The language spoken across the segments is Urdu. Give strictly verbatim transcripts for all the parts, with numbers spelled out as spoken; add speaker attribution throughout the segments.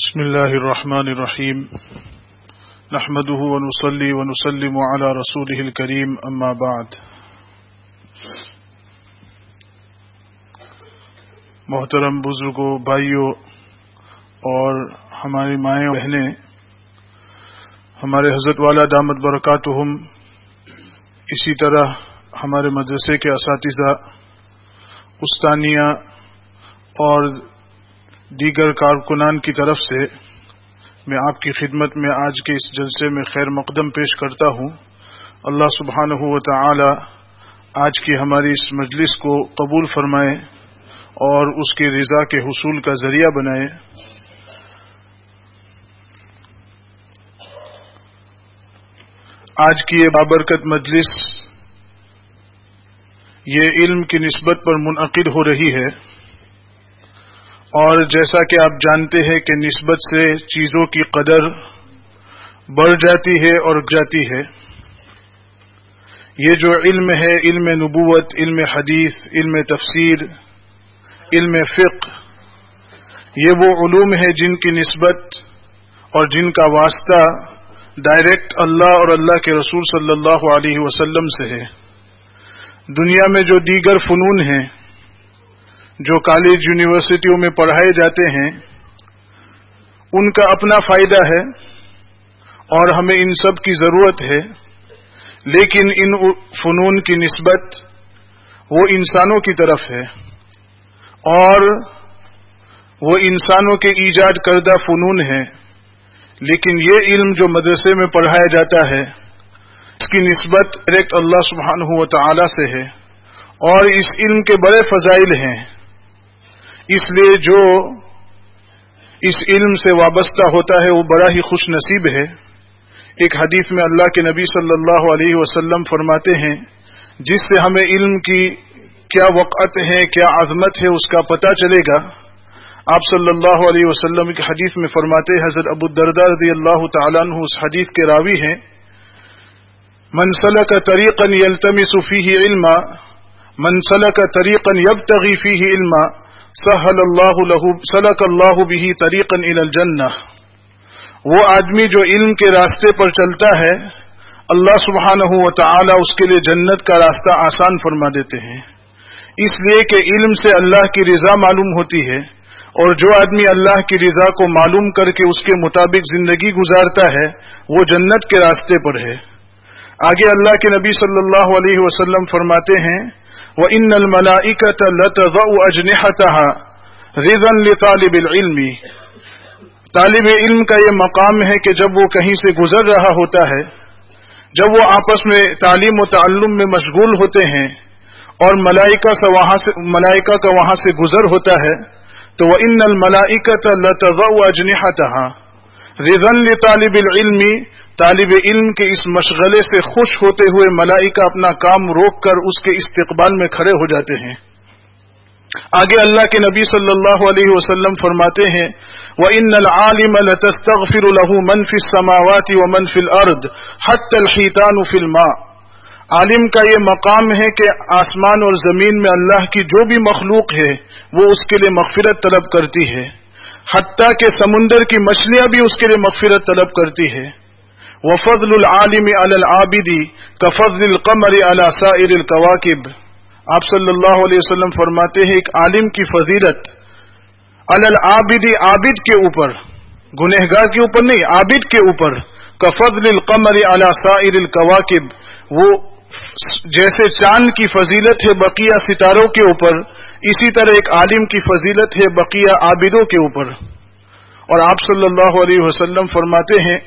Speaker 1: بسم اللہ الرحمن الرحیم نحمده ونصلی ونسلم علی رسوله الکریم اما بعد. محترم بزرگوں، بھائیوں اور ہماری مائیں بہنیں، ہمارے حضرت والا دامت برکاتہم، اسی طرح ہمارے مدرسے کے اساتذہ، استانیہ اور دیگر کارکنان کی طرف سے میں آپ کی خدمت میں آج کے اس جلسے میں خیر مقدم پیش کرتا ہوں. اللہ سبحانہ و تعالی آج کی ہماری اس مجلس کو قبول فرمائے اور اس کی رضا کے حصول کا ذریعہ بنائے. آج کی یہ بابرکت مجلس یہ علم کی نسبت پر منعقد ہو رہی ہے، اور جیسا کہ آپ جانتے ہیں کہ نسبت سے چیزوں کی قدر بڑھ جاتی ہے اور جاتی ہے. یہ جو علم ہے، علم نبوت، علم حدیث، علم تفسیر، علم فقہ، یہ وہ علوم ہے جن کی نسبت اور جن کا واسطہ ڈائریکٹ اللہ اور اللہ کے رسول صلی اللہ علیہ وسلم سے ہے. دنیا میں جو دیگر فنون ہیں جو کالج یونیورسٹیوں میں پڑھائے جاتے ہیں، ان کا اپنا فائدہ ہے اور ہمیں ان سب کی ضرورت ہے، لیکن ان فنون کی نسبت وہ انسانوں کی طرف ہے، اور وہ انسانوں کے ایجاد کردہ فنون ہیں. لیکن یہ علم جو مدرسے میں پڑھایا جاتا ہے، اس کی نسبت ڈائریکٹ اللہ سبحانہ و تعالی سے ہے، اور اس علم کے بڑے فضائل ہیں. اس لیے جو اس علم سے وابستہ ہوتا ہے وہ بڑا ہی خوش نصیب ہے. ایک حدیث میں اللہ کے نبی صلی اللہ علیہ وسلم فرماتے ہیں، جس سے ہمیں علم کی کیا وقعت ہے، کیا عظمت ہے، اس کا پتہ چلے گا. آپ صلی اللہ علیہ وسلم کی حدیث میں فرماتے ہیں، حضرت ابو الدرداء رضی اللہ تعالیٰ عنہ اس حدیث کے راوی ہیں، من سلک طریقا یلتمس فیہ علما من سلک طریقا یبتغی فیہ علما سہل اللہ لہ سلک اللہ بہ طریقا الی الجنہ. وہ آدمی جو علم کے راستے پر چلتا ہے، اللہ سبحانہ و تعالی اس کے لیے جنت کا راستہ آسان فرما دیتے ہیں، اس لیے کہ علم سے اللہ کی رضا معلوم ہوتی ہے، اور جو آدمی اللہ کی رضا کو معلوم کر کے اس کے مطابق زندگی گزارتا ہے وہ جنت کے راستے پر ہے. آگے اللہ کے نبی صلی اللہ علیہ وسلم فرماتے ہیں، وَإِنَّ الْمَلَائِكَةَ لَتَضَعُ أَجْنِحَتَهَا رِضًا لِطَالِبِ الْعِلْمِ. طالب علم کا یہ مقام ہے کہ جب وہ کہیں سے گزر رہا ہوتا ہے، جب وہ آپس میں تعلیم و تعلم میں مشغول ہوتے ہیں اور ملائکہ سے وہاں سے ملائکہ کا وہاں سے گزر ہوتا ہے، تو وَإِنَّ الْمَلَائِكَةَ لَتَضَعُ أَجْنِحَتَهَا رِضًا لِطَالِبِ الْعِلْمِ. طالب علم کے اس مشغلے سے خوش ہوتے ہوئے ملائکہ اپنا کام روک کر اس کے استقبال میں کھڑے ہو جاتے ہیں. آگے اللہ کے نبی صلی اللہ علیہ وسلم فرماتے ہیں، وَإِنَّ الْعَالِمَ لَتَسْتَغْفِرُ لَهُ مَنْ فِي السَّمَاوَاتِ وَمَنْ فِي الْأَرْضِ حَتَّى الْحِيتَانُ فِي الْمَاءِ. عالم کا یہ مقام ہے کہ آسمان اور زمین میں اللہ کی جو بھی مخلوق ہے وہ اس کے لیے مغفرت طلب کرتی ہے، حتیٰ کہ سمندر کی مچھلیاں بھی اس کے لیے مغفرت طلب کرتی ہے. وَفَضْلُ الْعَالِمِ عَلَى الْعَابِدِ كَفَضْلِ الْقَمَرِ عَلَى سَائِرِ الْكَوَاكِبِ. آپ صلی اللہ علیہ وسلم فرماتے ہیں، ایک عالم کی فضیلت علی العابد، عابد کے اوپر، گنہگار کے اوپر نہیں، عابد کے اوپر، كَفَضْلِ الْقَمَرِ عَلَى سَائِرِ الْكَوَاكِبِ. وہ جیسے چاند کی فضیلت ہے بقیہ ستاروں کے اوپر، اسی طرح ایک عالم کی فضیلت ہے بقیہ عابدوں کے اوپر. اور آپ صلی اللہ علیہ وسلم فرماتے ہیں،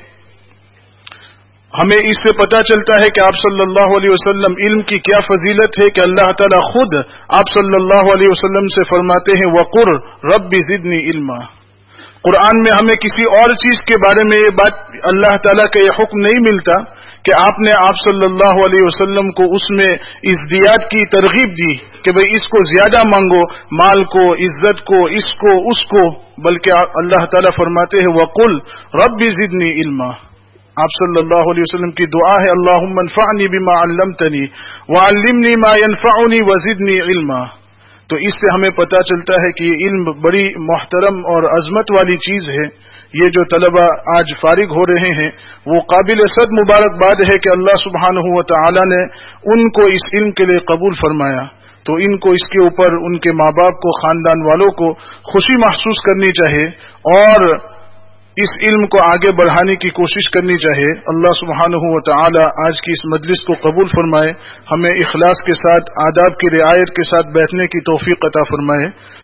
Speaker 1: ہمیں اس سے پتہ چلتا ہے کہ آپ صلی اللہ علیہ وسلم علم کی کیا فضیلت ہے کہ اللہ تعالیٰ خود آپ صلی اللہ علیہ وسلم سے فرماتے ہیں، وَقُرْ رَبِّ زِدْنِی عِلْمًا. قرآن میں ہمیں کسی اور چیز کے بارے میں یہ بات اللہ تعالیٰ کا یہ حکم نہیں ملتا کہ آپ نے آپ صلی اللہ علیہ وسلم کو اس میں ازدیاد کی ترغیب دی کہ بھئی اس کو زیادہ مانگو، مال کو، عزت کو، اس کو، اس کو، بلکہ اللہ تعالیٰ فرماتے ہیں، وَقُلْ رَبِّ زِدْنِی عِلْمًا. آپ صلی اللہ علیہ وسلم کی دعا ہے، اللہم انفعنی بما علمتنی وعلمنی ما ینفعنی وزدنی علما. تو اس سے ہمیں پتہ چلتا ہے کہ یہ علم بڑی محترم اور عظمت والی چیز ہے. یہ جو طلبہ آج فارغ ہو رہے ہیں وہ قابل صد مبارکباد ہے کہ اللہ سبحانہ و تعالی نے ان کو اس علم کے لیے قبول فرمایا، تو ان کو اس کے اوپر ان کے ماں باپ کو، خاندان والوں کو خوشی محسوس کرنی چاہیے اور اس علم کو آگے بڑھانے کی کوشش کرنی چاہیے۔ اللہ سبحانہ و تعالی آج کی اس مجلس کو قبول فرمائے، ہمیں اخلاص کے ساتھ آداب کی رعایت کے ساتھ بیٹھنے کی توفیق عطا فرمائے۔